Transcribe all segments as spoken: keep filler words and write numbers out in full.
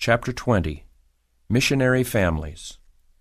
Chapter twenty. Missionary Families.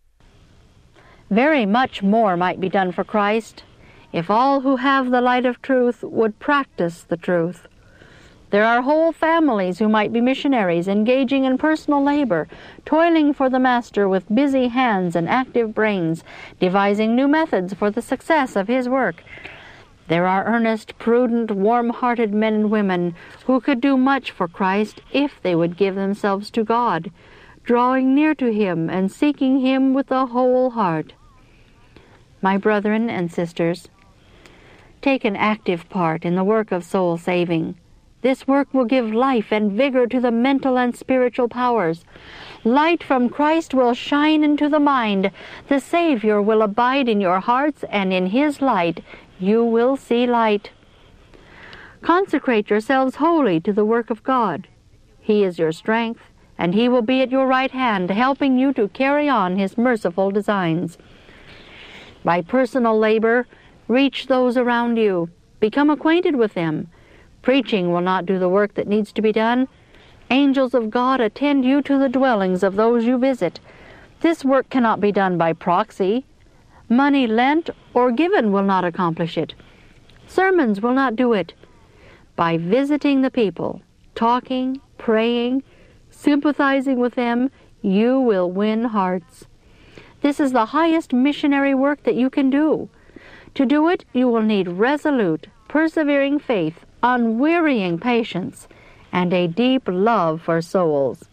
Very much more might be done for Christ if all who have the light of truth would practice the truth. There are whole families who might be missionaries, engaging in personal labor, toiling for the Master with busy hands and active brains, devising new methods for the success of His work. There are earnest, prudent, warm-hearted men and women who could do much for Christ if they would give themselves to God, drawing near to Him and seeking Him with a whole heart. My brethren and sisters, take an active part in the work of soul saving. This work will give life and vigor to the mental and spiritual powers. Light from Christ will shine into the mind. The Savior will abide in your hearts, and in His light you will see light. Consecrate yourselves wholly to the work of God. He is your strength, and He will be at your right hand, helping you to carry on His merciful designs. By personal labor, reach those around you. Become acquainted with them. Preaching will not do the work that needs to be done. Angels of God attend you to the dwellings of those you visit. This work cannot be done by proxy. Money lent or given will not accomplish it. Sermons will not do it. By visiting the people, talking, praying, sympathizing with them, you will win hearts. This is the highest missionary work that you can do. To do it, you will need resolute, persevering faith, unwearying patience, and a deep love for souls.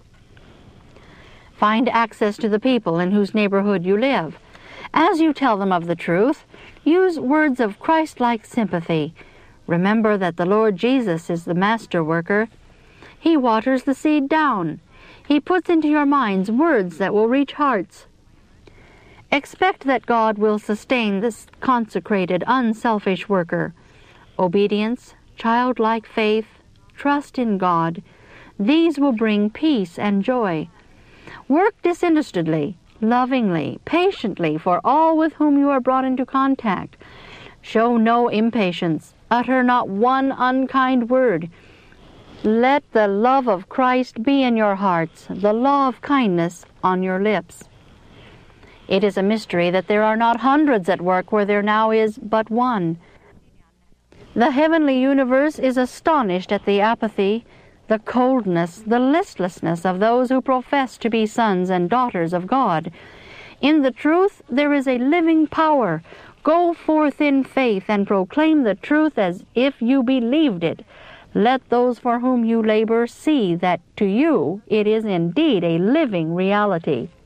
Find access to the people in whose neighborhood you live. As you tell them of the truth, use words of Christ-like sympathy. Remember that the Lord Jesus is the master worker. He waters the seed down. He puts into your minds words that will reach hearts. Expect that God will sustain this consecrated, unselfish worker. Obedience, childlike faith, trust in God, these will bring peace and joy. Work disinterestedly, lovingly, patiently for all with whom you are brought into contact. Show no impatience. Utter not one unkind word. Let the love of Christ be in your hearts, the law of kindness on your lips. It is a mystery that there are not hundreds at work where there now is but one. The heavenly universe is astonished at the apathy, the coldness, the listlessness of those who profess to be sons and daughters of God. In the truth there is a living power. Go forth in faith and proclaim the truth as if you believed it. Let those for whom you labor see that to you it is indeed a living reality.